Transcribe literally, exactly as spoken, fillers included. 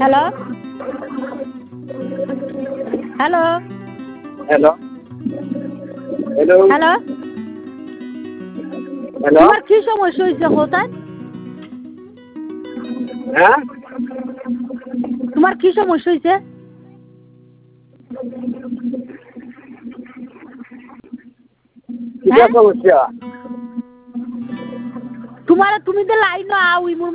hello hello hello hello hello hello তোমার কি সমস্যা হয়েছে কোথায় হ্যাঁ তোমার কি সমস্যা হয়েছে কিটা সমস্যা তোমার তুমি তো লাইন আও